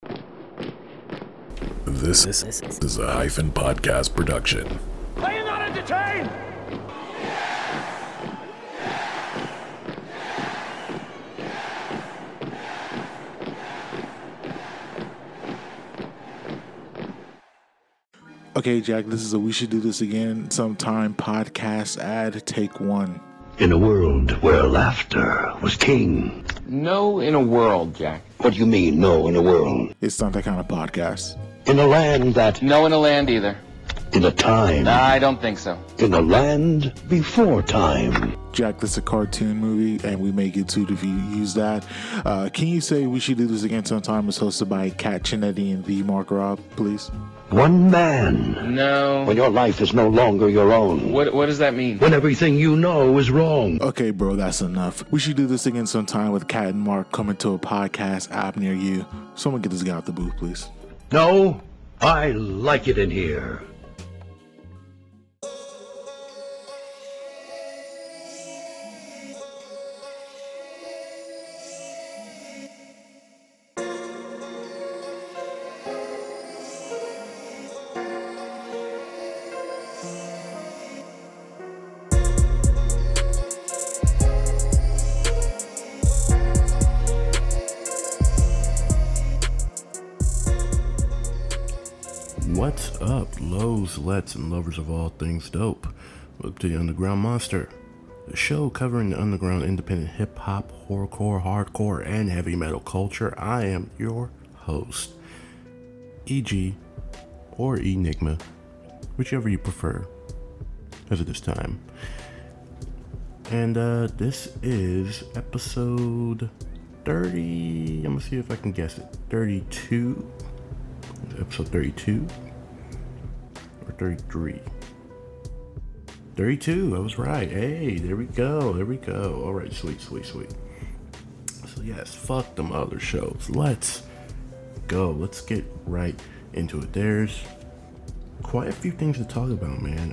This is a Hyphen Podcast production. Are you not entertained? Okay, Jack, this is a We Should Do This Again Sometime podcast ad, take one. In a world where laughter was king. No in a world, Jack. What do you mean, no in a world? It's not that kind of podcast. In a land that... No in a land either. In a time... Nah, I don't think so. In a land before time. Jack, this is a cartoon movie, and we may get sued if you use that. Can you say We Should Do This Again Sometime is hosted by Kat Chinetti and the Mark Robb, please? One man. No. When your life is no longer your own. What does that mean? When everything you know is wrong. Okay, bro, that's enough. We Should Do This Again Sometime with Kat and Mark coming to a podcast app near you. Someone get this guy out the booth, please. No, I like it in here. What's up, lows, lets, and lovers of all things dope? Welcome to the Underground Monster, the show covering the underground independent hip-hop, horrorcore, hardcore, and heavy metal culture. I am your host, EG, or Enigma, whichever you prefer, as of this time. And this is episode 30, I'm gonna see if I can guess it, 32? Episode 32 or 33? 32, I was right. Hey, there we go. All right, sweet. So yes, fuck them other shows. Let's go. Let's get right into it. There's quite a few things to talk about, man.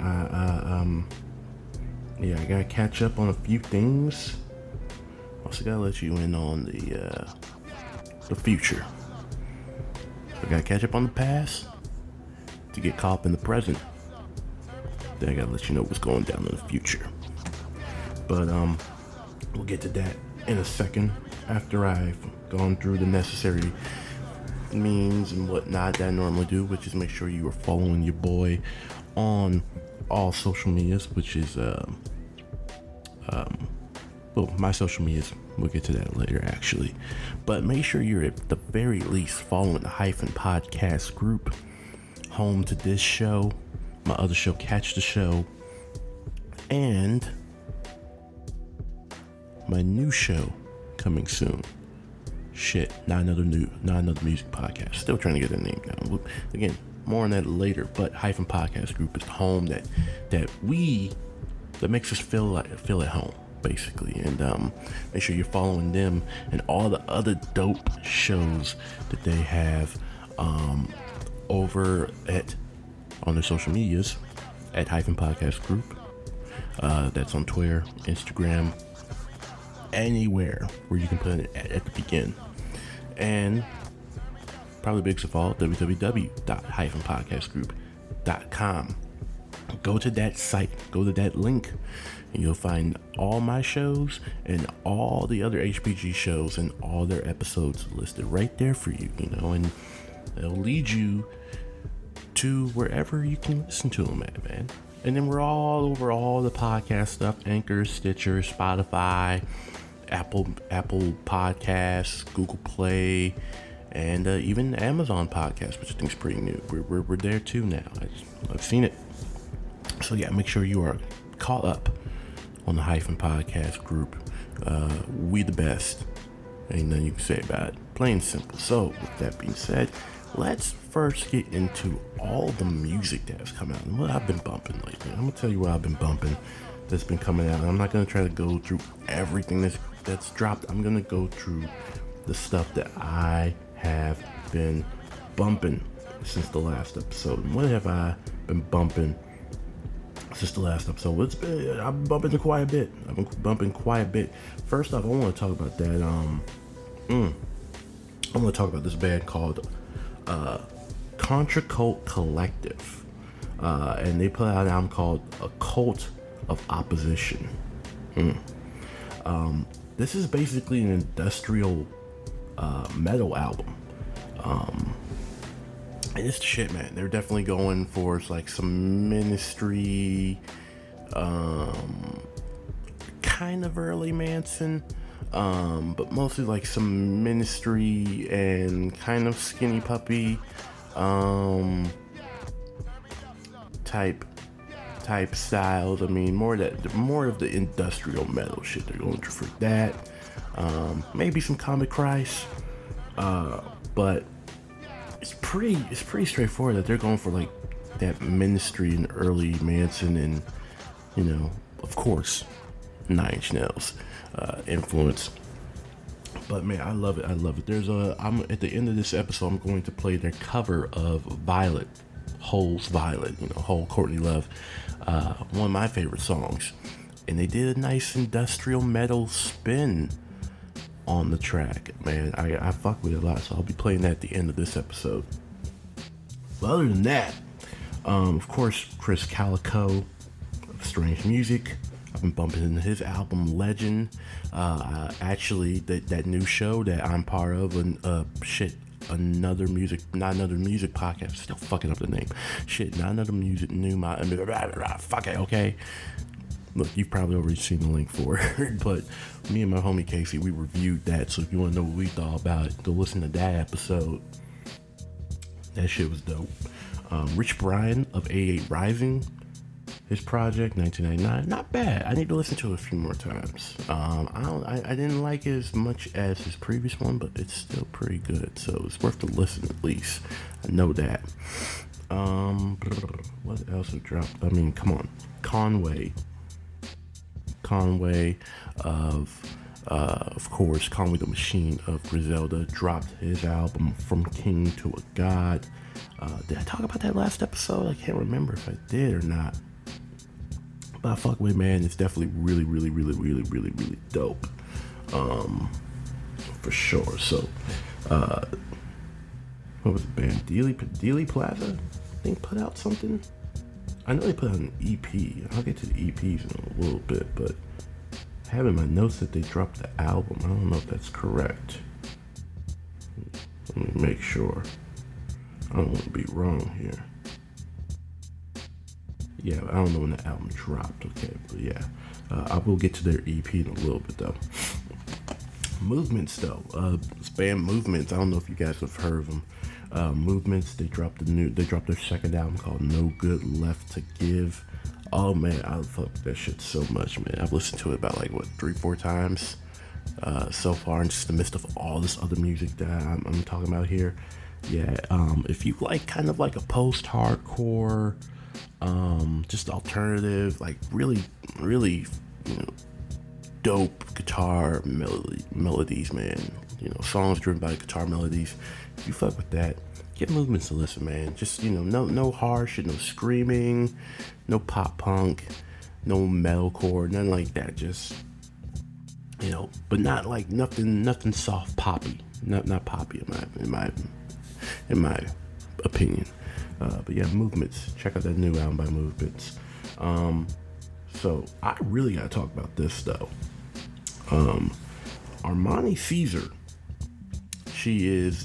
I gotta catch up on a few things. Also gotta let you in on the future. I gotta catch up on the past to get caught up in the present. Then I gotta let you know what's going down in the future. But we'll get to that in a second after I've gone through the necessary means and whatnot that I normally do, which is make sure you are following your boy on all social medias, which is my social medias. We'll get to that later, actually. But make sure you're at the very least following the Hyphen Podcast group, home to this show, my other show, Catch the Show, and my new show coming soon. Not another music podcast. Still trying to get a name down. Again, more on that later. But Hyphen Podcast group is the home that makes us feel at home, basically. And make sure you're following them and all the other dope shows that they have over on their social medias at Hyphen Podcast Group. That's on Twitter, Instagram, anywhere where you can put it at the begin. And probably biggest of all, www.hyphenpodcastgroup.com. Go to that site, go to that link, and you'll find all my shows and all the other HPG shows and all their episodes listed right there for you, and it'll lead you to wherever you can listen to them at, man. And then we're all over all the podcast stuff: Anchor, Stitcher, Spotify, Apple Podcasts, Google Play, and even Amazon Podcasts, which I think is pretty new. We're there too now. I've seen it. So yeah, make sure you are caught up on the Hyphen Podcast group. We the best. Ain't nothing you can say about it. Plain and simple. So with that being said, let's first get into all the music that has come out and what I've been bumping lately. I'm gonna tell you what I've been bumping that's been coming out. I'm not gonna try to go through everything that's dropped. I'm gonna go through the stuff that I have been bumping since the last episode. And what have I been bumping since the last episode? I've been bumping quite a bit. First off, I want to talk about that I'm going to talk about this band called Contra Cult Collective. And they put out an album called A Cult of Opposition. This is basically an industrial metal album. And it's the shit, man. They're definitely going for like some Ministry, kind of early Manson, but mostly like some Ministry and kind of Skinny Puppy type styles. I mean, more of the industrial metal shit. They're going for that. Maybe some Comic Christ, but it's pretty straightforward that they're going for like that Ministry and early Manson and, you know, of course, Nine Inch Nails influence. But man, I love it. I'm at the end of this episode, I'm going to play their cover of Violet, Hole's Violet, you know, Hole, Courtney Love, one of my favorite songs. And they did a nice industrial metal spin on the track, man. I fuck with it a lot, so I'll be playing that at the end of this episode. But other than that, of course, Chris Calico of Strange Music. I've been bumping into his album Legend. Actually, that new show that I'm part of, not another music podcast. Still fucking up the name. Fuck it, okay. Look, you've probably already seen the link for it, but me and my homie Casey, we reviewed that. So if you want to know what we thought about it, go listen to that episode. That shit was dope. Rich Brian of A8 Rising, his project, 1999, not bad. I need to listen to it a few more times. I didn't like it as much as his previous one, but it's still pretty good. So it's worth the listen at least. I know that. What else have dropped? I mean, come on, Conway of course, Conway the Machine of Griselda dropped his album From King to a God. Did I talk about that last episode? I can't remember if I did or not. But I fuck with it, man. It's definitely really, really, really, really, really, really dope. For sure. So, what was the band? Dealey Plaza, I think, put out something. I know they put out an EP. I'll get to the EPs in a little bit, but I have in my notes that they dropped the album. I don't know if that's correct. Let me make sure. I don't want to be wrong here. Yeah, I don't know when the album dropped. Okay, but yeah, I will get to their EP in a little bit though. Movements though, this band Movements. I don't know if you guys have heard of them. Movements. They dropped their second album called No Good Left to Give. Oh man, I fuck that shit so much, man. I've listened to it about 3-4 times so far, in just the midst of all this other music that I'm talking about here. Yeah, if you like kind of like a post-hardcore, just alternative, like really, really, dope guitar melodies, man. Songs driven by guitar melodies. If you fuck with that, give Movements a listen, man. Just, no hard shit, no screaming, no pop punk, no metalcore, nothing like that. Just, but not like nothing soft poppy. Not poppy in my opinion. But yeah, Movements. Check out that new album by Movements. So I really gotta talk about this though. Armani Caesar. She is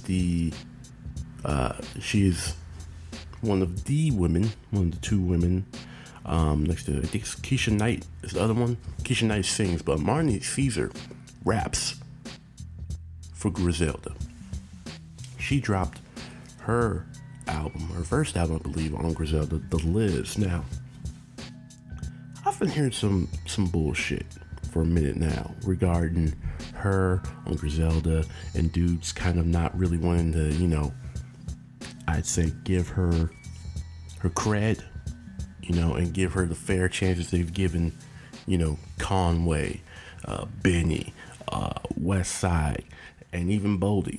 one of the two women. Next to, I think it's Keisha Knight is the other one. Keisha Knight sings, but Armani Caesar raps for Griselda. She dropped her first album, I believe, on Griselda, The Lives. Now, I've been hearing some bullshit for a minute now regarding her on Griselda, and dudes kind of not really wanting to, I'd say give her cred, and give her the fair chances they've given, Conway, Benny, West Side, and even Boldy.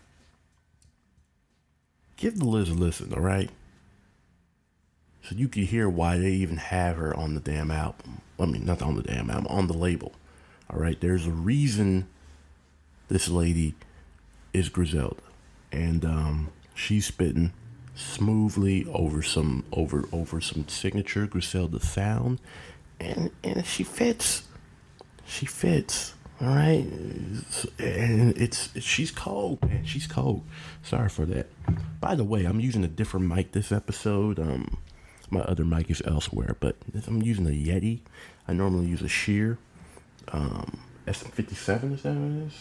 Give The Liz a listen, all right? So you can hear why they even have her on the damn album. I mean, not on the damn album, on the label. All right, there's a reason this lady is Griselda, and she's spitting smoothly over some signature Griselda sound, and she fits. She fits. All right, and she's cold, man. She's cold. Sorry for that. By the way, I'm using a different mic this episode. My other mic is elsewhere, but I'm using a Yeti. I normally use a Sheer SM57. Is that what it is?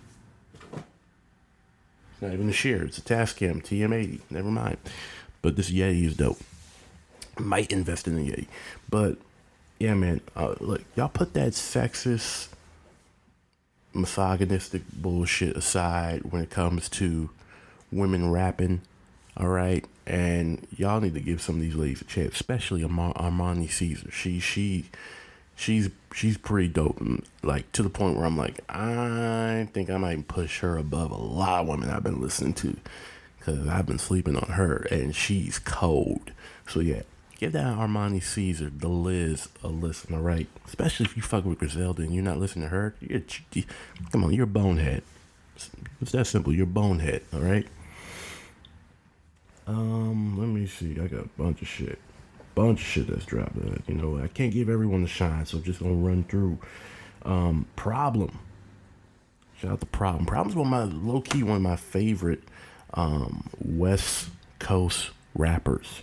It's not even a Sheer. It's a Tascam TM80. Never mind. But this Yeti is dope. Might invest in a Yeti, but yeah, man. Look, y'all put that sexist, misogynistic bullshit aside when it comes to women rapping, all right? And y'all need to give some of these ladies a chance, especially Armani Caesar. She's pretty dope, like to the point where I'm like, I think I might push her above a lot of women I've been listening to, because I've been sleeping on her, and she's cold. So yeah, give that Armani Caesar, the Liz, a listen, all right? Especially if you fuck with Griselda and you're not listening to her. Come on, you're a bonehead. It's that simple. You're a bonehead, all right? Let me see. I got a bunch of shit that's dropped. You know, I can't give everyone the shine, so I'm just gonna run through. Problem. Shout out to Problem. Problem's one of my favorite West Coast rappers.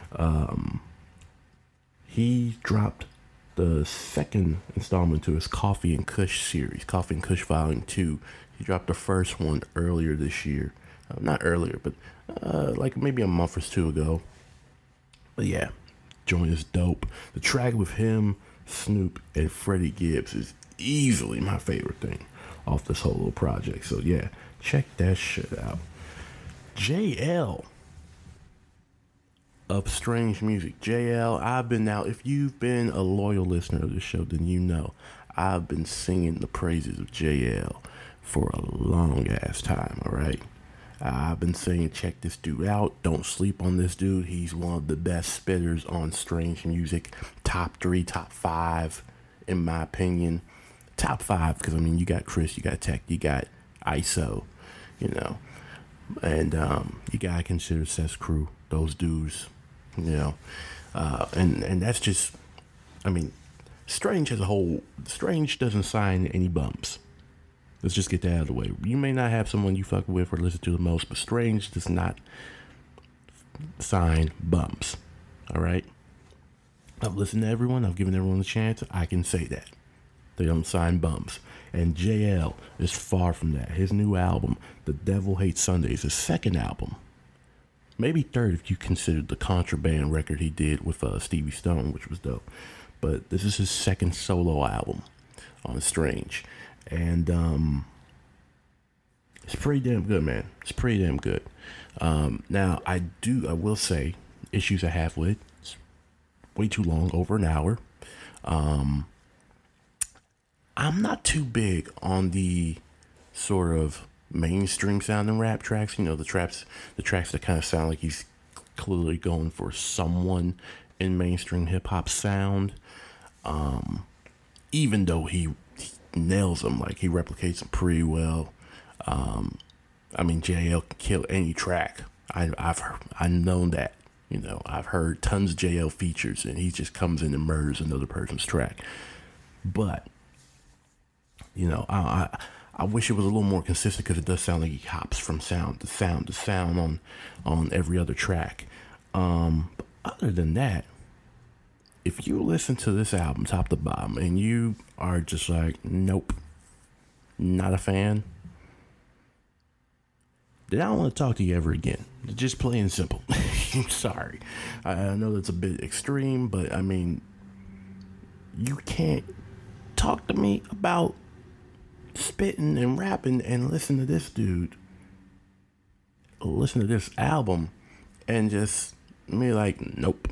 He dropped the second installment to his Coffee and Kush series, Coffee and Kush Volume 2. He dropped the first one earlier this year. Not earlier, but like maybe a month or two ago. But yeah, joint is dope. The track with him, Snoop, and Freddie Gibbs is easily my favorite thing off this whole little project. So yeah, check that shit out. JL of Strange Music. JL, if you've been a loyal listener of the show, then you know I've been singing the praises of JL for a long ass time, all right? I've been saying, check this dude out. Don't sleep on this dude. He's one of the best spitters on Strange Music. Top 3, top 5, in my opinion. Top 5, because, I mean, you got Chris, you got Tech, you got ISO, you know. And you got to consider Seth's Crew, those dudes, you know. And that's just, I mean, Strange as a whole, Strange doesn't sign any bumps. Let's just get that out of the way. You may not have someone you fuck with or listen to the most, but Strange does not sign bumps. All right? I've listened to everyone. I've given everyone a chance. I can say that. They don't sign bumps. And JL is far from that. His new album, The Devil Hates Sunday, is his second album. Maybe third if you consider the Contraband record he did with Stevie Stone, which was dope. But this is his second solo album on Strange. And it's pretty damn good, man. It's pretty damn good. Now, I will say, issues I have with it, it's way too long, over an hour. I'm not too big on the sort of mainstream sounding rap tracks. You know, the tracks that kind of sound like he's clearly going for someone in mainstream hip hop sound. Even though he nails them, like he replicates them pretty well. I mean, JL can kill any track. I've known that. You know, I've heard tons of JL features, and he just comes in and murders another person's track. But you know, I wish it was a little more consistent, because it does sound like he hops from sound to sound to sound on every other track. But other than that, if you listen to this album top to bottom and you are just like, nope, not a fan, then I don't want to talk to you ever again. Just plain and simple. I'm sorry. I know that's a bit extreme, but I mean, you can't talk to me about spitting and rapping and listen to this dude, listen to this album, and just be like, nope.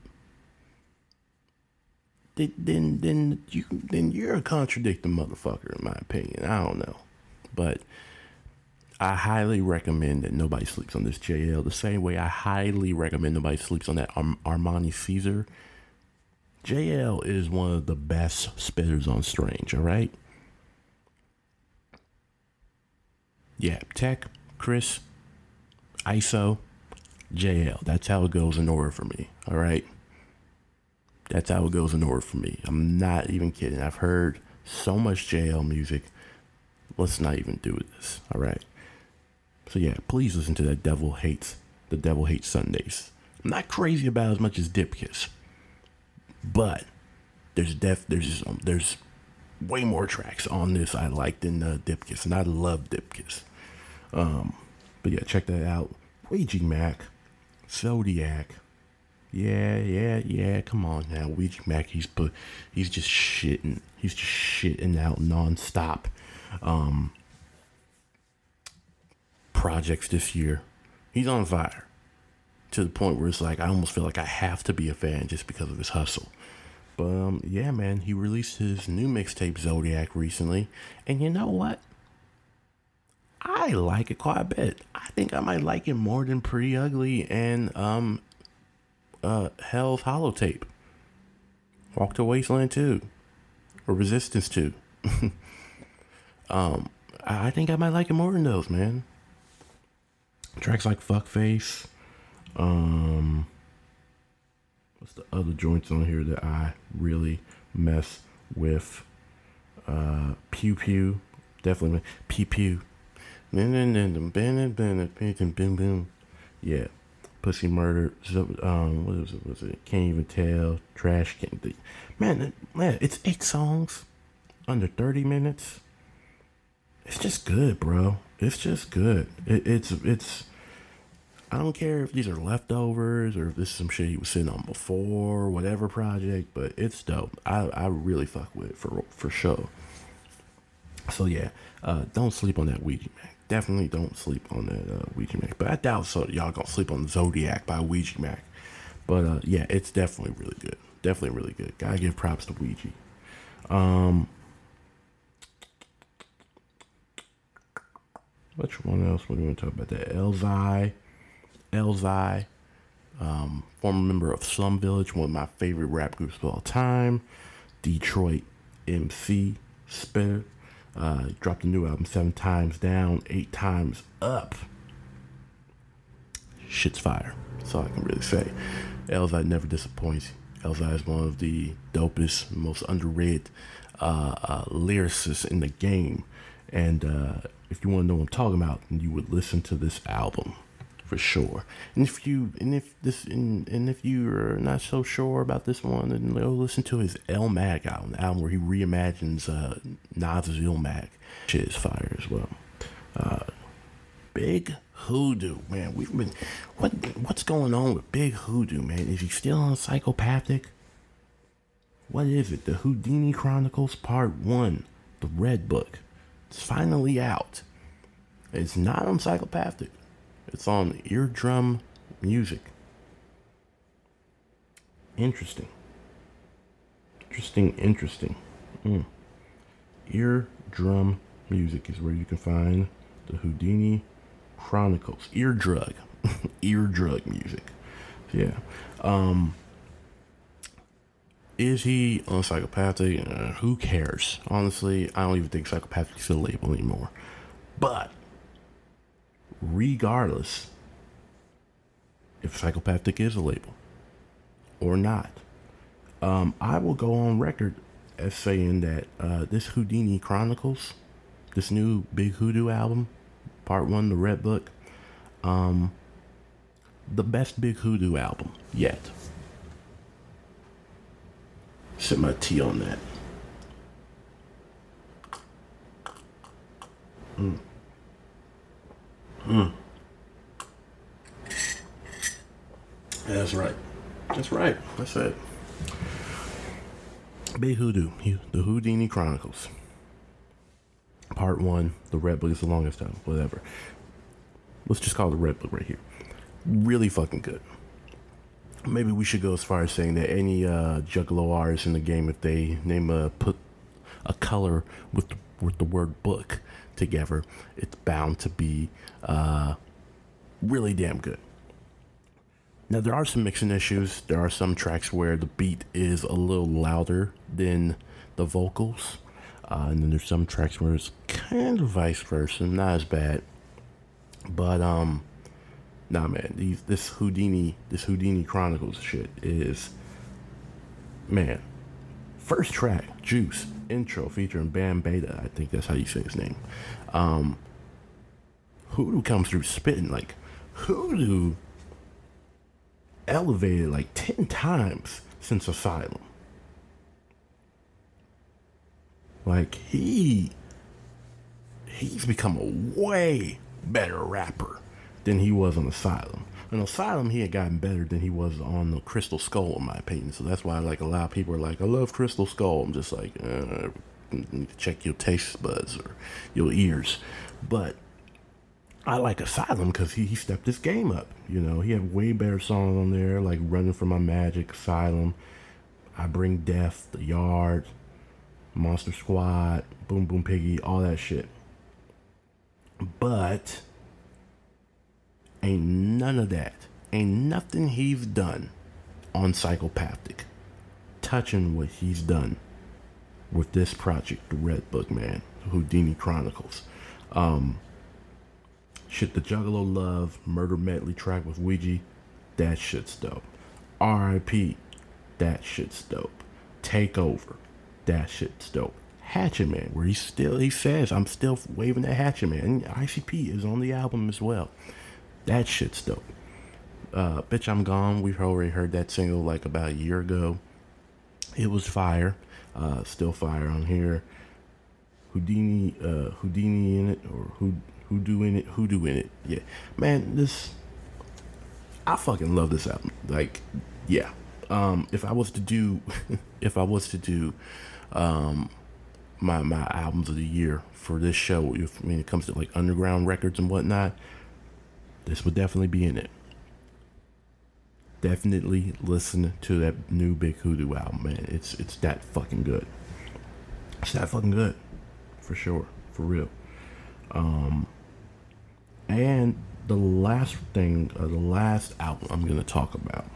Then you're a contradicting motherfucker, in my opinion. I don't know, but I highly recommend that nobody sleeps on this JL. The same way I highly recommend nobody sleeps on that Armani Caesar. JL is one of the best spitters on Strange. All right. Yeah, Tech, Chris, ISO, JL. That's how it goes in order for me. All right. That's how it goes in order for me. I'm not even kidding. I've heard so much JL music. Let's not even do this. All right. So yeah, please listen to that The Devil Hates Sundays. I'm not crazy about as much as Dip Kiss, but there's way more tracks on this I like than Dip Kiss, and I love Dip Kiss. But yeah, check that out. Ouija Mac, Zodiac. Yeah. Come on now, Ouija Mac. He's just shitting. He's just shitting out nonstop. Projects this year. He's on fire to the point where it's like I almost feel like I have to be a fan just because of his hustle. But yeah, man, he released his new mixtape Zodiac recently, and you know what? I like it quite a bit. I think I might like it more than Pretty Ugly and Hell's Holotape, Walk to Wasteland 2, or Resistance 2. I think I might like it more than those, man. Tracks like Fuckface. What's the other joints on here that I really mess with? Pew Pew. Definitely. Pew Pew. Yeah. Pussy Murder. What was it? Can't Even Tell. Trash Can. Man, it's 8 songs. Under 30 minutes. It's just good, bro. It's just good. It's I don't care if these are leftovers or if this is some shit he was sitting on before, whatever project, but it's dope. I really fuck with it for sure. So yeah, don't sleep on that Ouija Mac. Definitely don't sleep on that Ouija Mac. But I doubt y'all gonna sleep on Zodiac by Ouija Mac. But yeah, it's definitely really good. Definitely really good. Gotta give props to Ouija. Which one else we want to talk about? That Elzai, former member of Slum Village, one of my favorite rap groups of all time. Detroit MC Spitter, dropped a new album, 7 Times Down, 8 Times Up. Shit's fire. That's all I can really say. Elzai never disappoints. Elzai is one of the dopest, most underrated lyricists in the game. And if you want to know what I'm talking about, then you would listen to this album for sure. And if you're not so sure about this one, then go listen to his Illmatic album, the album where he reimagines Nas's Illmatic. Shit is fire as well. Big Hoodoo, man. What's going on with Big Hoodoo, man? Is he still on Psychopathic? What is it? The Houdini Chronicles Part 1, the Red Book. It's finally out. It's not on Psychopathic. It's on Eardrum Music. Interesting. Eardrum Music is where you can find the Houdini Chronicles. Eardrug. Eardrug Music. Yeah. Is he on Psychopathic? Who cares? Honestly, I don't even think Psychopathic is a label anymore. But regardless, if Psychopathic is a label or not, I will go on record as saying that this Houdini Chronicles, this new Big Hoodoo album, Part 1, the Red Book, the best Big Hoodoo album yet. Sip my tea on that. That's right. That's right. That's it. Big Hoodoo, the Houdini Chronicles. Part 1, the Red Book is the longest time, whatever. Let's just call it the Red Book right here. Really fucking good. Maybe we should go as far as saying that any Juggalo artists in the game, if they put a color with the word book together, it's bound to be really damn good. Now, there are some mixing issues. There are some tracks where the beat is a little louder than the vocals. And then there's some tracks where it's kind of vice versa, not as bad. But nah, man, this Houdini Chronicles shit is, man. First track, Juice, intro featuring Bam Beta. I think that's how you say his name. Hoodoo comes through spitting like Hoodoo elevated like 10 times since Asylum. Like he's become a way better rapper than he was on Asylum. On Asylum, he had gotten better than he was on the Crystal Skull, in my opinion. So that's why, like, a lot of people are like, I love Crystal Skull. I'm just like, you need to check your taste buds or your ears. But I like Asylum because he stepped his game up. You know, he had way better songs on there, like Running for My Magic, Asylum, I Bring Death, The Yard, Monster Squad, Boom Boom Piggy, all that shit. But ain't none of that. Ain't nothing he's done on Psychopathic touching what he's done with this project, the Red Book, man. Houdini Chronicles. Shit, the Juggalo Love Murder Medley track with Ouija, that shit's dope. R.I.P., that shit's dope. Takeover, that shit's dope. Hatchet Man, where he says, I'm still waving that Hatchet Man. And ICP is on the album as well. That shit's dope. Bitch, I'm Gone. We've already heard that single like about a year ago. It was fire. Still fire on here. Houdini in it, or Hoodoo in it. Yeah, man, I fucking love this album. Like, yeah. If I was to do my albums of the year for this show, when it comes to like underground records and whatnot, this would definitely be in it. Definitely listen to that new Big Hoodoo album, man. It's that fucking good. It's that fucking good, for sure, for real. And the last album I'm gonna talk about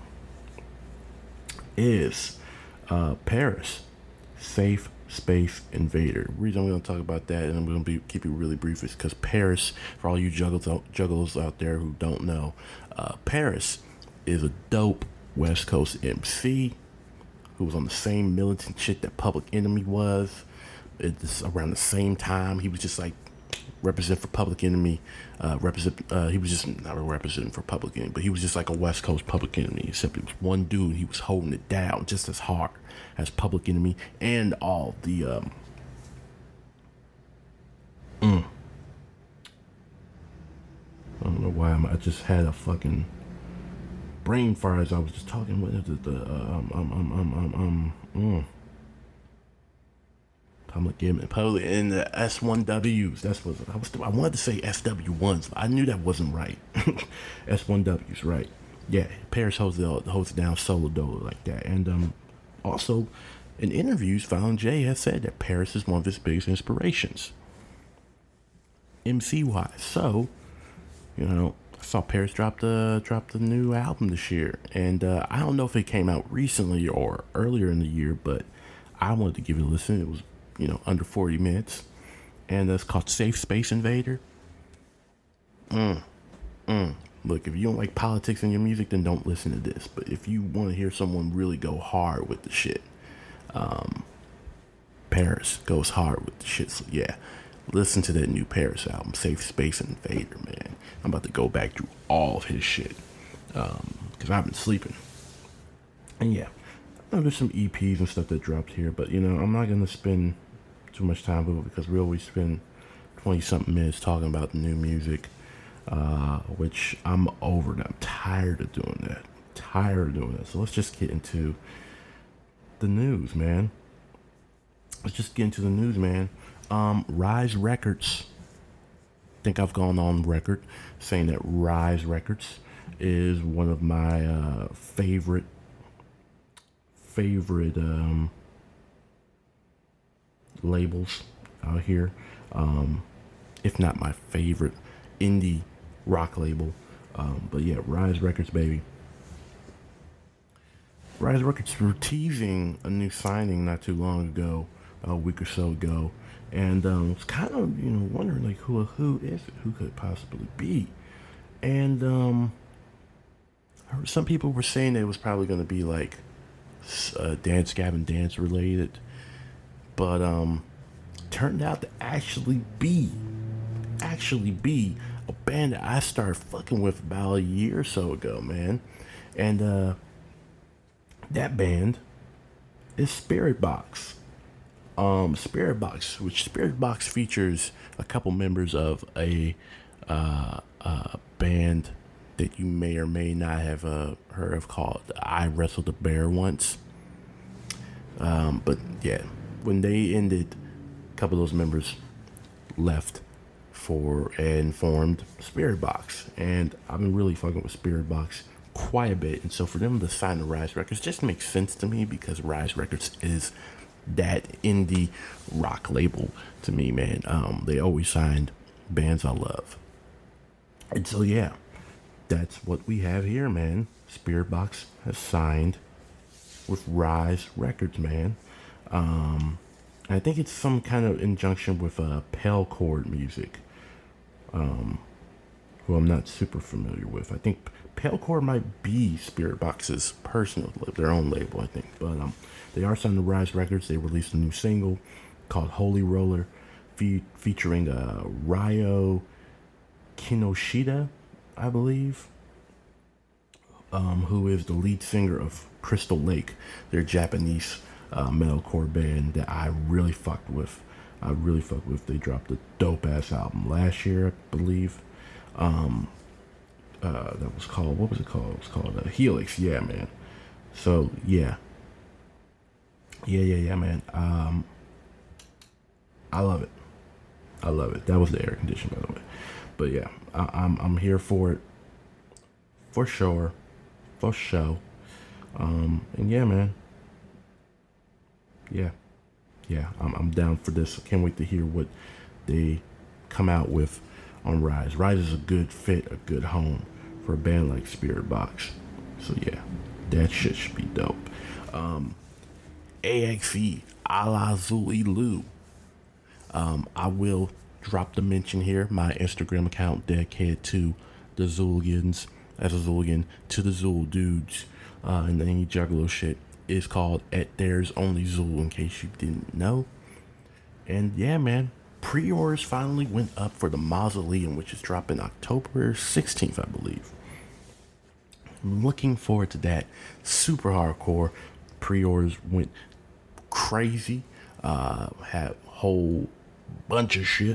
is Paris, Safe Space Invader. The reason I'm going to talk about that, and I'm going to keep it really brief, is because Paris, for all you juggalos out there who don't know, Paris is a dope West Coast MC who was on the same militant shit that Public Enemy was. It's around the same time. He was just like represent for Public Enemy. He was just not representing for Public Enemy, but he was just like a West Coast Public Enemy, except it was one dude. He was holding it down just as hard as Public Enemy and all the I don't know why I just had a fucking brain fire as I was just talking with Public Enemy and the S1Ws. That's what I wanted to say SW1s, but I knew that wasn't right. S1Ws, right? Yeah, Paris holds it down solo dolo like that, and also, in interviews, Violent J has said that Paris is one of his biggest inspirations, MC-wise. So, you know, I saw Paris drop the new album this year, and I don't know if it came out recently or earlier in the year, but I wanted to give it a listen. It was, you know, under 40 minutes, and it's called Safe Space Invader. Look, if you don't like politics in your music, then don't listen to this. But if you want to hear someone really go hard with the shit, Paris goes hard with the shit. So yeah, listen to that new Paris album, Safe Space Invader, man. I'm about to go back through all of his shit, because I've been sleeping. And yeah, I know there's some EPs and stuff that dropped here, but you know, I'm not going to spend too much time with it because we always spend 20-something minutes talking about the new music. Which I'm over that. I'm tired of doing that. So let's just get into the news, man. Rise Records. I think I've gone on record saying that Rise Records is one of my favorite labels out here. If not my favorite indie rock label, but yeah, Rise Records, baby. Rise Records were teasing a new signing not too long ago a week or so ago, and was kind of wondering like who is it? Who could it possibly be? And I heard some people were saying that it was probably going to be like Dance Gavin Dance related, but turned out to actually be a band that I started fucking with about a year or so ago, man. And that band is Spiritbox. Spiritbox, which Spiritbox features a couple members of a band that you may or may not have heard of called I Wrestled a Bear Once. But yeah, when they ended, a couple of those members left and formed Spiritbox, and I've been really fucking with Spiritbox quite a bit, and so for them to sign to Rise Records just makes sense to me, because Rise Records is that indie rock label to me, man. They always signed bands I love, and so yeah, that's what we have here, man. Spiritbox has signed with Rise Records, man. I think it's some kind of injunction with Pale Chord Music, who I'm not super familiar with. I think Pale Chord might be Spiritbox's their own label, I think. But they are signed to Rise Records. They released a new single called Holy Roller, featuring Ryo Kinoshita, I believe, who is the lead singer of Crystal Lake, their Japanese metalcore band that I really fucked with. They dropped a dope ass album last year, I believe. That was called, what was it called? It was called Helix. Yeah, man. So yeah, man. I love it. That was the air conditioner, by the way. But yeah, I'm here for it, for sure, for show. And yeah, man. Yeah, I'm down for this. I can't wait to hear what they come out with on Rise. Rise is a good fit, a good home for a band like Spiritbox. So yeah, that shit should be dope. AXE, Ala Zulu. I will drop the mention here. My Instagram account dedicated to the Zuligans, as a Zuligan, to the Zul dudes, and any Juggalo shit, is called At There's Only Zul, in case you didn't know. And yeah, man, pre-orders finally went up for the Mausoleum, which is dropping October 16th, I believe. I'm looking forward to that. Super hardcore. Pre-orders went crazy. Had a whole bunch of shit.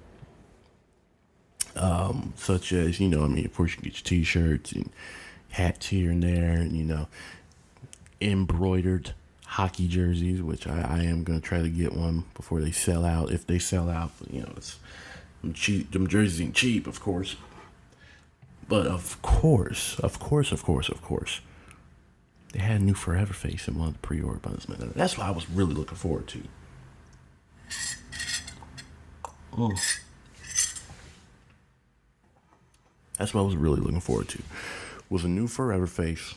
Such as, of course you get your t-shirts and hats here and there, and, embroidered hockey jerseys, which I am going to try to get one before they sell out. If they sell out, it's cheap. Them jerseys ain't cheap, of course. But of course, they had a new Forever Face in one of the pre-order bundles, man. That's what I was really looking forward to. That's what I was really looking forward to. Was a new Forever Face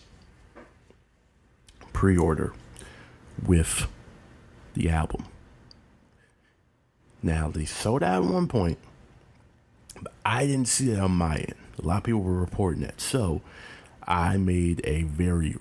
pre-order with the album. Now, they sold out at one point, but I didn't see it on my end. A lot of people were reporting that. So I made a very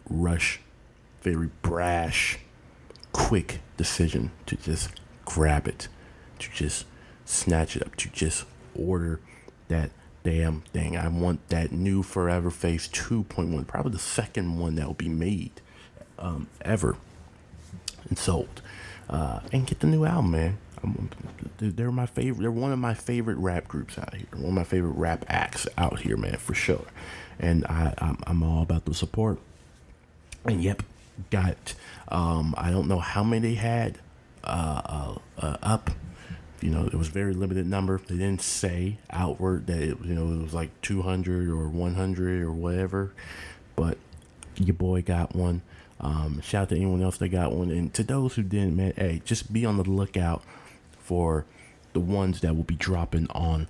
brash, quick decision to just grab it, to just snatch it up, to just order that damn thing. I want that new Forever Face 2.1, probably the second one that will be made ever and sold, and get the new album, man. They're my favorite. They're one of my favorite rap groups out here. One of my favorite rap acts out here, man, for sure. And I'm all about the support. And yep, got. I don't know how many they had up. It was very limited number. They didn't say outward that it was like 200 or 100 or whatever. But your boy got one. Shout out to anyone else that got one, and to those who didn't, man, hey, just be on the lookout for the ones that will be dropping on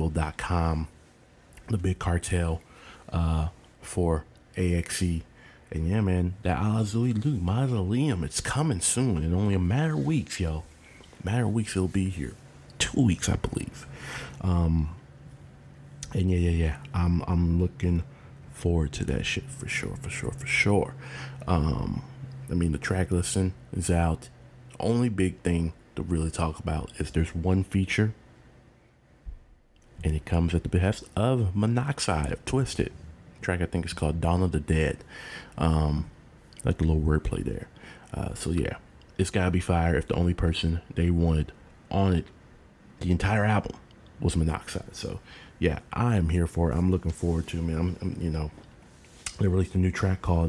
longliveevil.com, the big cartel for AXE, And yeah, man, that Al-Azuli Mausoleum, it's coming soon. In only a matter of weeks, yo. Matter of weeks, it'll be here. 2 weeks, I believe. And yeah. I'm looking forward to that shit for sure. I mean, the track listing is out. Only big thing to really talk about is there's one feature, and it comes at the behest of Monoxide of Twisted. The track I think is called Dawn of the Dead. Like the little wordplay there. So yeah, it's gotta be fire if the only person they wanted on it the entire album was Monoxide. So yeah, I am here for it. I'm looking forward to it, man. I'm you know, they released a new track called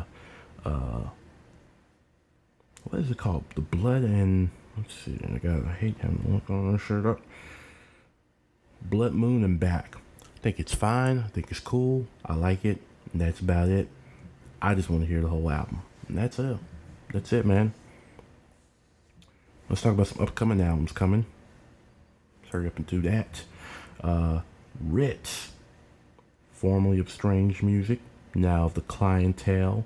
what is it called? The Blood and let's see. I hate having to look on this shirt up. Blood Moon and Back. I think it's fine. I think it's cool. I like it. And that's about it. I just want to hear the whole album. And that's it. That's it, man. Let's talk about some upcoming albums coming. Let's hurry up and do that. Ritz, formerly of Strange Music, now of The Clientele.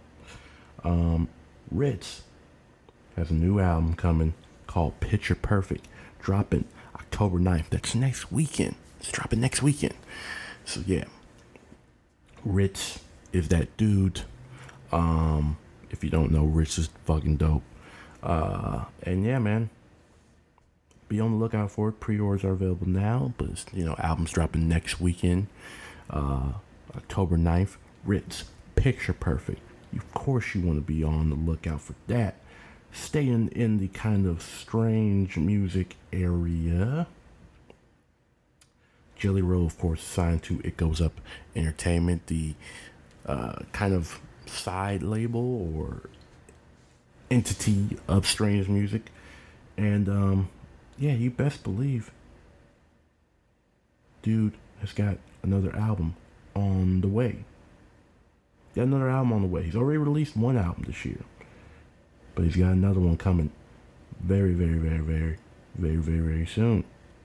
Ritz has a new album coming called Picture Perfect, dropping October 9th. That's next weekend. It's dropping next weekend. So yeah, Ritz is that dude. If you don't know, Ritz is fucking dope. And yeah, man, be on the lookout for it. Pre-orders are available now, but it's, you know, album's dropping next weekend, October 9th. Ritz, Picture Perfect. Of course you want to be on the lookout for that. Staying in the kind of strange music area, Jelly Roll, of course, signed to It Goes Up Entertainment, the kind of side label or entity of strange music. And yeah, you best believe dude has got another album on the way. Got another album on the way. He's already released one album this year, but he's got another one coming very soon.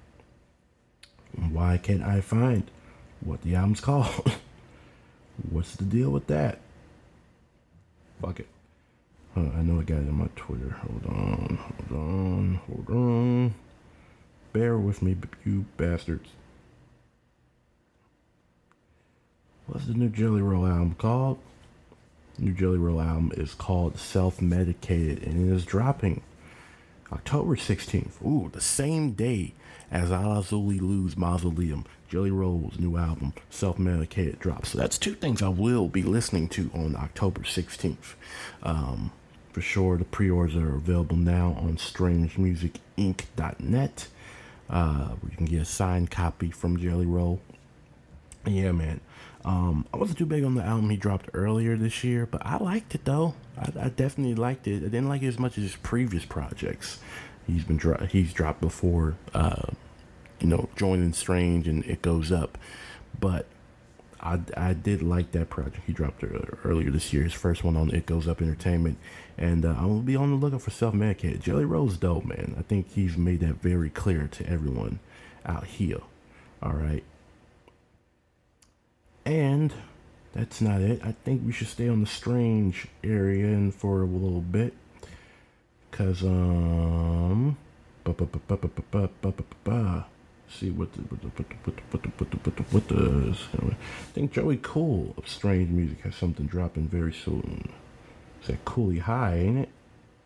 Why can't I find what the album's called? What's the deal with that? Fuck it. I know I got it on my Twitter. Hold on. Bear with me, you bastards. What's the new Jelly Roll album called? The new Jelly Roll album is called Self-Medicated, and it is dropping October 16th. Ooh, the same day as Al-Azuli Mausoleum. Jelly Roll's new album, Self-Medicated, drops. So that's two things I will be listening to on October 16th. For sure, the pre-orders are available now on strangemusicinc.net, where you can get a signed copy from Jelly Roll. And yeah, man. I wasn't too big on the album he dropped earlier this year, but I liked it though. I definitely liked it. I didn't like it as much as his previous projects he's dropped before, Joining Strange and It Goes Up. But I did like that project he dropped earlier this year, his first one on It Goes Up Entertainment. And I will be on the lookout for Self-Medicated. Jelly Roll's dope, man. I think he's made that very clear to everyone out here. All right. And that's not it. I think we should stay on the strange area and for a little bit. Cause see what does I think Joey Cool of Strange Music has something dropping very soon. It's that Cooley High, ain't it?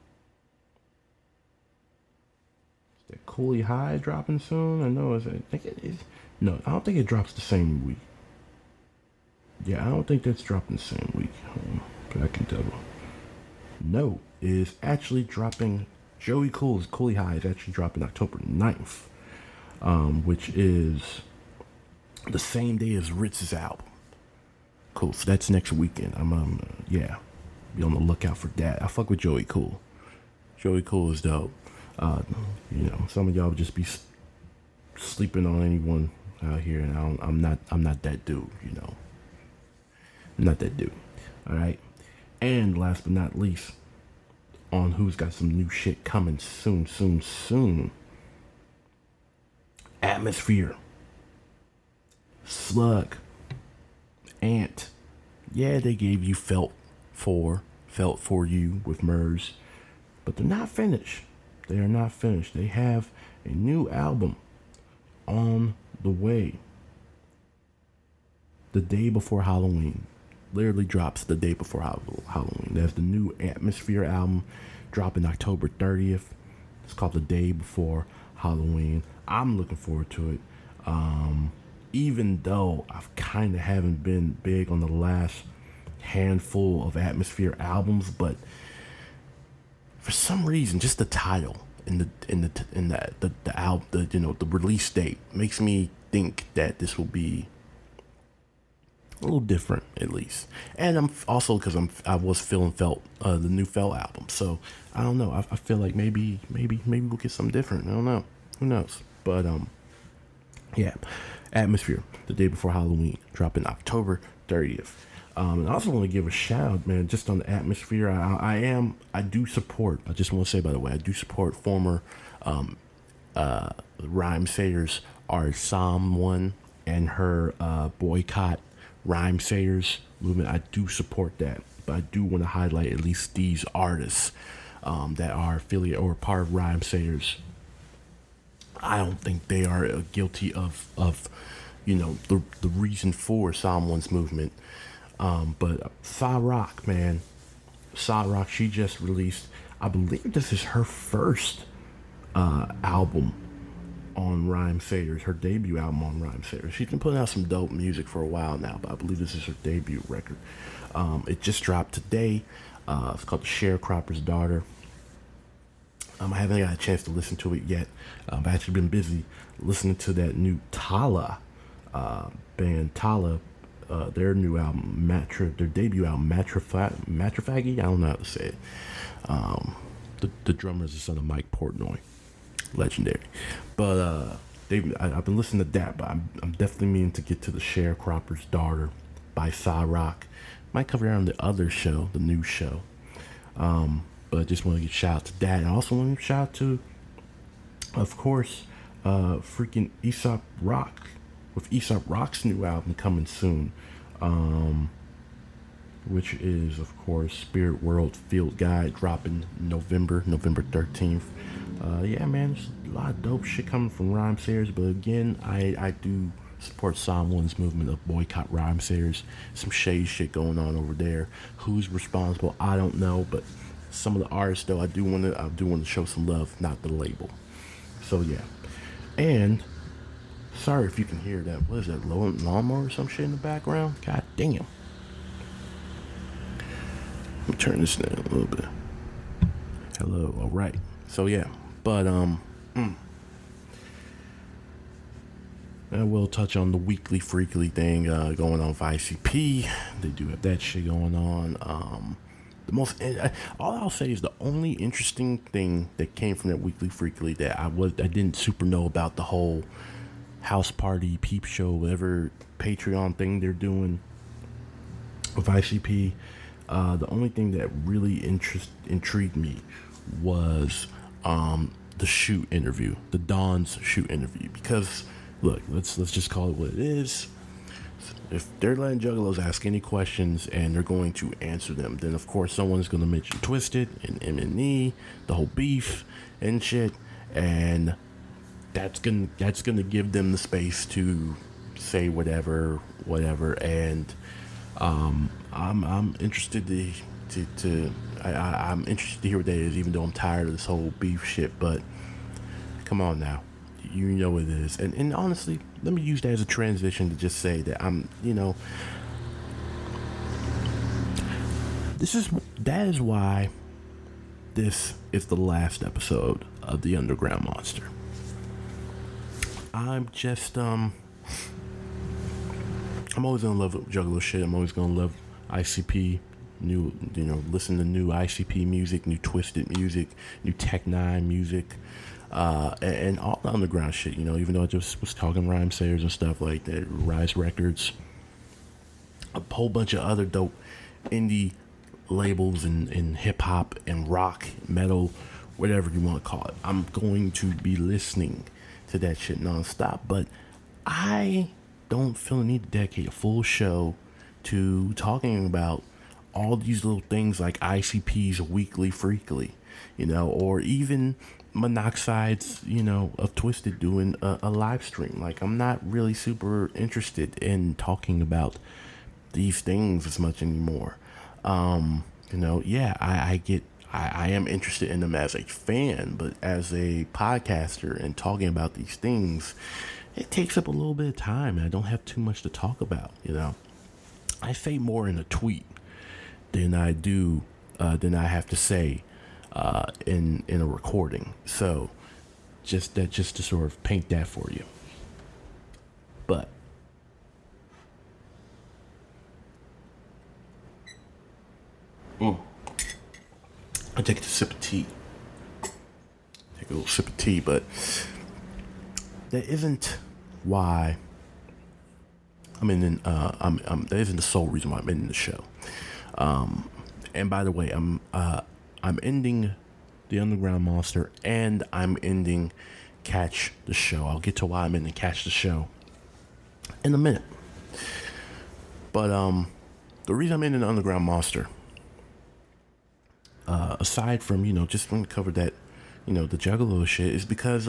Is that Cooley High dropping soon? I know. I think it is. No, I don't think it drops the same week. Yeah, I don't think that's dropping the same week. But I can tell you. No, it is actually dropping. Joey Cool's Cooley High is actually dropping October 9th, which is the same day as Ritz's album. Cool, so that's next weekend. Be on the lookout for that. I fuck with Joey Cool. Joey Cool is dope. Some of y'all would just be sleeping on anyone out here, and I'm not that dude, Not that dude. Alright. And last but not least, on who's got some new shit coming soon. Atmosphere. Slug. Ant. Yeah, they gave you Felt for Felt For You with Murs, but they're not finished. They are not finished. They have a new album on the way. The day before Halloween. Literally drops the day before Halloween. There's the new Atmosphere album dropping October 30th. It's called The Day Before Halloween. I'm looking forward to it. Even though I've kind of haven't been big on the last handful of Atmosphere albums, but for some reason, just the title and the album, the release date makes me think that this will be a little different, at least. And I'm also because I was feeling Felt, the new Felt album. So I don't know. I feel like maybe we'll get something different. I don't know. Who knows? But yeah, Atmosphere, The Day Before Halloween, dropping October 30th. And I also want to give a shout out, man, just on the Atmosphere. I do support. I just want to say, by the way, I do support former Rhymesayers artist Psalm One and her boycott Rhymesayers movement. I do support that, but I do want to highlight at least these artists that are affiliate or part of Rhymesayers. I don't think they are guilty of the reason for Psalm One's movement. But Sa Rock, man, Sa Rock, she just released, I believe this is her first album on Rhymesayers, her debut album on Rhymesayers. She's been putting out some dope music for a while now, but I believe this is her debut record. It just dropped today. It's called The Sharecropper's Daughter. I haven't got a chance to listen to it yet. I've actually been busy listening to that new Tala band, Tala, their new album, their debut album, Matrafaggy. I don't know how to say it. The drummer is the son of Mike Portnoy, legendary. But I've been listening to that, but I'm definitely meaning to get to The Sharecropper's Daughter by Sa Rock. Might cover it on the other show, the new show. But I just want to give a shout out to that. I also want to shout out to, of course, freaking Aesop Rock, with Aesop Rock's new album coming soon, which is, of course, Spirit World Field Guide, dropping November 13th. Yeah, man, there's a lot of dope shit coming from Rhymesayers, but again, I do support Psalm One's movement of boycott Rhymesayers. Some shady shit going on over there. Who's responsible? I don't know, but some of the artists, though, I do want to show some love, not the label. So yeah, and sorry if you can hear that. What is that, lawnmower or some shit in the background? God damn. Let me turn this down a little bit. Hello. All right. So yeah, but I will touch on the weekly freakly thing going on for ICP. They do have that shit going on. All I'll say is the only interesting thing that came from that weekly freakly that I didn't super know about the whole house party, peep show, whatever Patreon thing they're doing with ICP. The only thing that really intrigued me was the shoot interview, the Dawn's shoot interview. Because look, let's just call it what it is. If they're letting Juggalos ask any questions and they're going to answer them, then of course someone's going to mention Twisted and M&E, the whole beef and shit, and that's gonna give them the space to say whatever. And I'm interested I'm interested to hear what that is, even though I'm tired of this whole beef shit. But come on now. You know what it is. And honestly, let me use that as a transition to just say that that is why this is the last episode of The Underground Monster. I'm just, I'm always gonna love Juggalo shit. I'm always gonna love ICP, listen to new ICP music, new Twisted music, new Tech Nine music. And all the underground shit, even though I just was talking Rhymesayers and stuff like that, Rise Records, a whole bunch of other dope indie labels in hip hop and rock, metal, whatever you want to call it. I'm going to be listening to that shit nonstop, but I don't feel the need to dedicate a full show to talking about all these little things like ICP's Weekly Freakly, or even Monoxide's, of Twisted doing a live stream. Like, I'm not really super interested in talking about these things as much anymore. I am interested in them as a fan, but as a podcaster and talking about these things, it takes up a little bit of time, and I don't have too much to talk about. I say more in a tweet than I do, than I have to say in a recording. So just to sort of paint that for you. But I take a sip of tea. Take a little sip of tea, but that isn't why that isn't the sole reason why I'm ending the show. And by the way, I'm ending The Underground Monster, and I'm ending Catch the Show. I'll get to why I'm ending Catch the Show in a minute. But the reason I'm ending The Underground Monster, aside from just want to cover that, the Juggalo shit, is because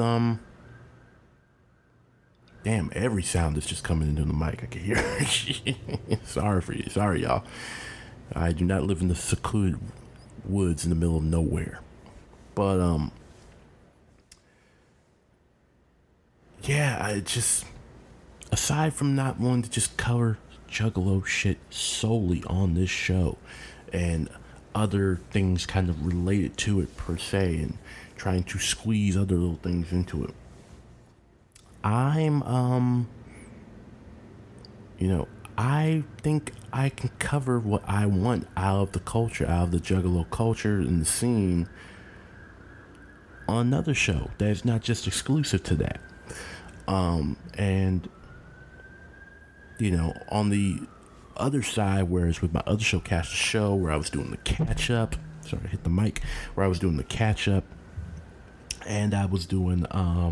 damn, every sound is just coming into the mic. I can hear. Sorry, y'all. I do not live in the secluded woods in the middle of nowhere. But I just, aside from not wanting to just cover Juggalo shit solely on this show and other things kind of related to it per se, and trying to squeeze other little things into it, I think I can cover what I want out of the culture, out of the Juggalo culture and the scene, on another show that is not just exclusive to that. And on the other side, whereas with my other show, Catch the Show, where I was doing the catch up, sorry, I hit the mic, where I was doing the catch up, and I was doing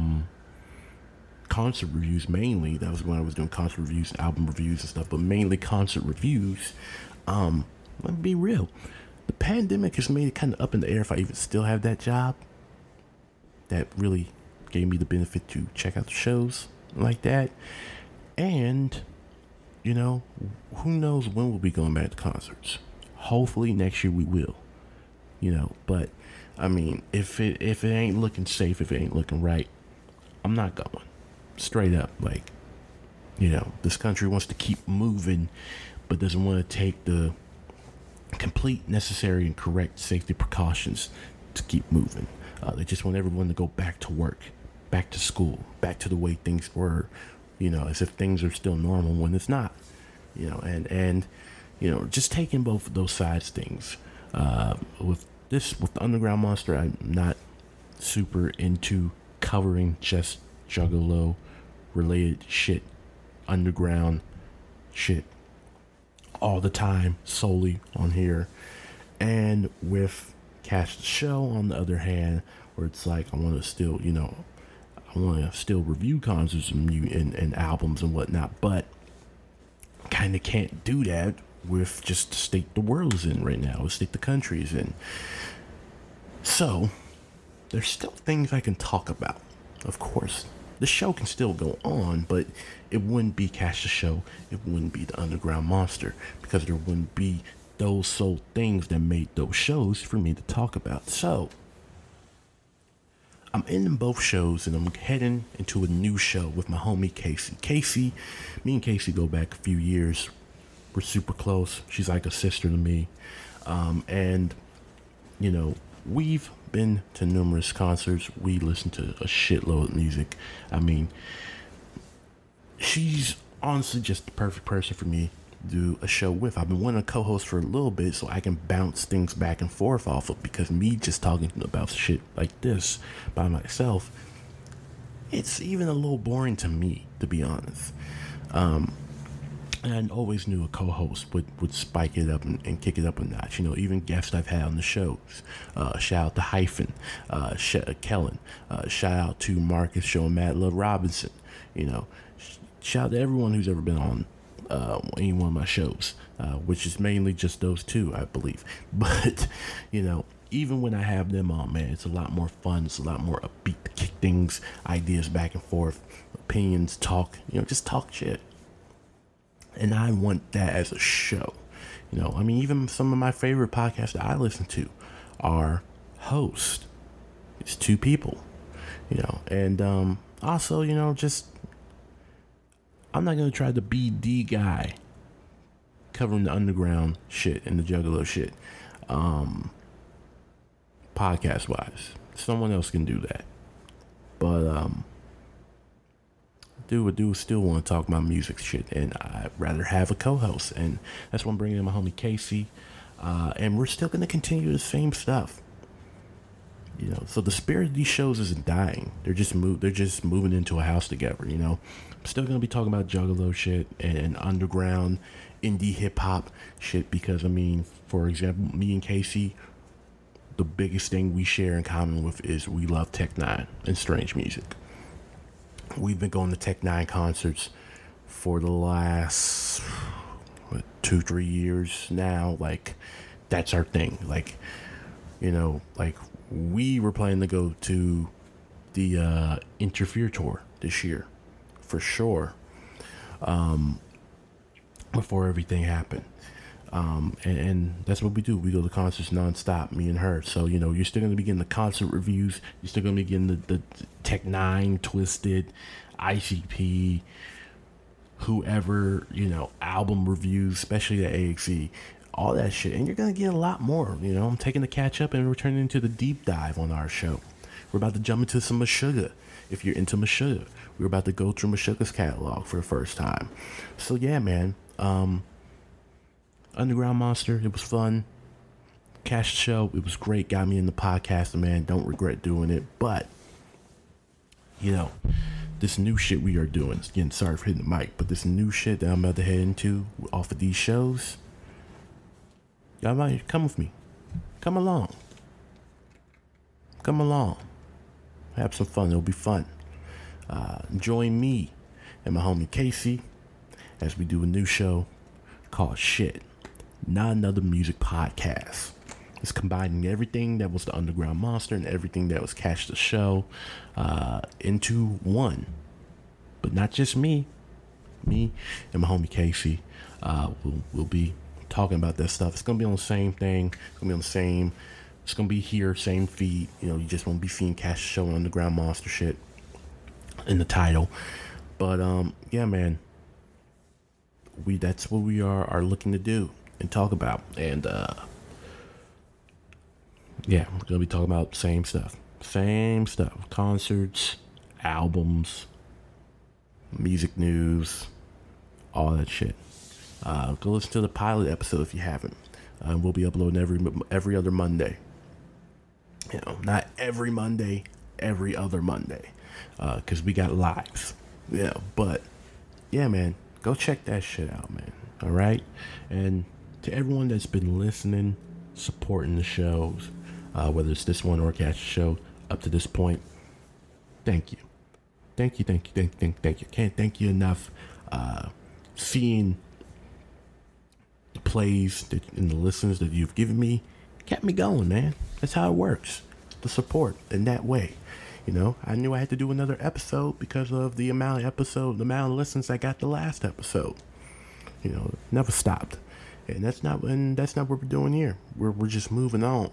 concert reviews mainly. That was when I was doing concert reviews, album reviews and stuff, but mainly concert reviews. Let me be real, the pandemic has made it kind of up in the air if I even still have that job. That really gave me the benefit to check out the shows like that. And who knows when we'll be going back to concerts. Hopefully next year we will. But I mean, if it ain't looking safe, if it ain't looking right, I'm not going. Straight up. Like, this country wants to keep moving, but doesn't want to take the complete, necessary, and correct safety precautions to keep moving. They just want everyone to go back to work, back to school, back to the way things were, as if things are still normal when it's not, and just taking both of those sides of things. With the Underground Monster, I'm not super into covering just Juggalo related shit, underground shit all the time, solely on here. And with Catch the Show, on the other hand, where it's like I want to still review concerts and albums and whatnot, but kind of can't do that with just the state the world is in right now, the state the country is in. So there's still things I can talk about. Of course, the show can still go on, but it wouldn't be Catch the Show, it wouldn't be the Underground Monster, because there wouldn't be those sole things that made those shows for me to talk about. So I'm ending both shows, and I'm heading into a new show with my homie Casey. Me and Casey go back a few years. We're super close. She's like a sister to me. And we've been to numerous concerts. We listen to a shitload of music. I mean, she's honestly just the perfect person for me to do a show with. I've been wanting to co-host for a little bit so I can bounce things back and forth off of, because me just talking about shit like this by myself, it's even a little boring to me, to be honest. And I always knew a co-host would spike it up and kick it up a notch. Even guests I've had on the shows. Shout out to Hyphen, Kellen. Shout out to Marcus Show and Mad Love Robinson. Shout out to everyone who's ever been on any one of my shows. which is mainly just those two, I believe. But, you know, even when I have them on, man, it's a lot more fun. It's a lot more upbeat to kick things, ideas back and forth, opinions, talk, you know, just talk shit. And I want that as a show. You know, I mean, even some of my favorite podcasts that I listen to are hosts. It's two people, you know, and also, you know, just, I'm not going to try to be the guy covering the underground shit and the Juggalo shit, podcast wise. Someone else can do that. But, do still want to talk about music shit, and I'd rather have a co-host, and that's why I'm bringing in my homie Casey, and we're still going to continue the same stuff, you know. So the spirit of these shows isn't dying. They're just moving into a house together, you know. I'm still going to be talking about Juggalo shit and underground indie hip hop shit, because I mean, for example, me and Casey, the biggest thing we share in common with is we love Tech Nine and strange music. We've been going to Tech Nine concerts for the last 2-3 years now. Like, that's our thing. Like, you know, like, we were planning to go to the Interfere tour this year for sure, before everything happened. And that's what we do. We go to concerts nonstop, me and her. So, you know, you're still going to be getting the concert reviews. You're still going to be getting the Tech Nine, Twisted, ICP, whoever, you know, album reviews, especially the AXE, all that shit. And you're going to get a lot more. You know, I'm taking the catch up and we're turning into the deep dive on our show. We're about to jump into some Meshuggah. If you're into Meshuggah, we're about to go through Meshuggah's catalog for the first time. So, yeah, man. Underground Monster, it was fun. Cash the Show, it was great. Got me in the podcast, man. Don't regret doing it. But, you know, this new shit we are doing, again, sorry for hitting the mic, but this new shit that I'm about to head into off of these shows, y'all might come with me. Come along. Come along. Have some fun. It'll be fun. Join me and my homie Casey as we do a new show called Shit, Not Another Music Podcast. It's combining everything that was the Underground Monster and everything that was Cash the Show into one. But not just me. Me and my homie Casey will be talking about that stuff. It's going to be on the same thing. It's going to be on the same. It's going to be here, same feed. You know, you just won't be seeing Cash the Show and Underground Monster shit in the title. But, yeah, man. That's what we are looking to do and talk about. And, yeah, we're going to be talking about same stuff. Concerts, albums, music news, all that shit. Go listen to the pilot episode if you haven't. We'll be uploading every other Monday. You know, not every Monday, every other Monday. Because we got lives. Yeah, but, yeah, man. Go check that shit out, man. All right? And to everyone that's been listening, supporting the shows, whether it's this one or Catch the Show, up to this point, thank you. Thank you. Can't thank you enough. Seeing the plays and the listens that you've given me kept me going, man. That's how it works. The support in that way. You know, I knew I had to do another episode because of the amount of listens I got the last episode. You know, never stopped. And that's not what we're doing here. We're just moving on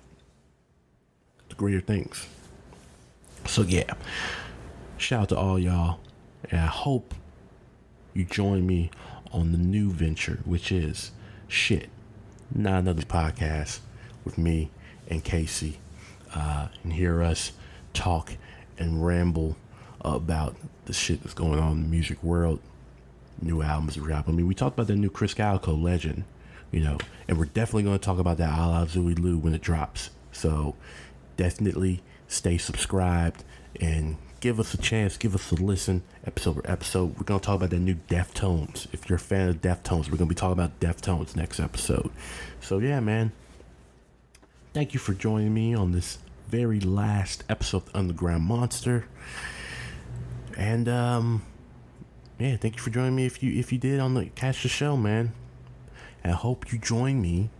to greater things. So yeah, shout out to all y'all, and I hope you join me on the new venture, which is Shit, Not Another Podcast with me and Casey, and hear us talk and ramble about the shit that's going on in the music world. New albums rap. I mean, we talked about the new Chris Calico, Legend, you know, and we're definitely going to talk about that Ala Zooey Lou when it drops. So definitely stay subscribed and give us a chance, give us a listen, episode for episode. We're going to talk about the new Deftones. If you're a fan of Deftones, we're going to be talking about Deftones next episode. So yeah, man. Thank you for joining me on this very last episode of Underground Monster. And yeah, thank you for joining me if you did on the Catch the Show, man. And I hope you join me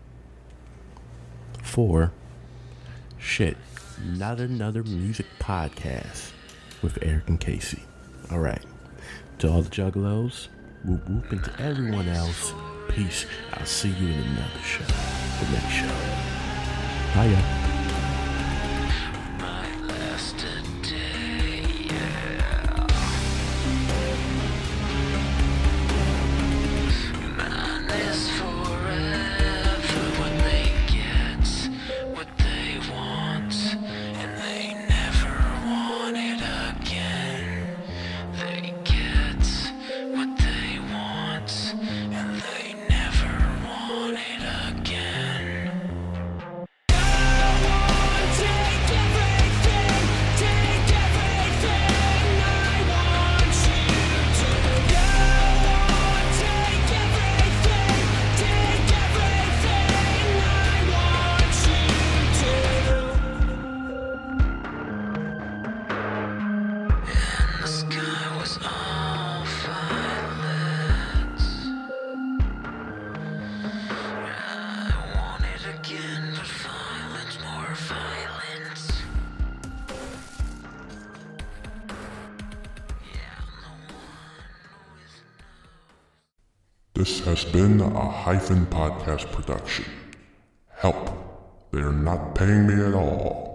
for Not Another Music Podcast with Eric and Casey. All right. To all the juggalos, whoop whoop, and to everyone else, peace. I'll see you in another show. The next show. Bye, This has been a Hyphen Podcast production. Help. They're not paying me at all.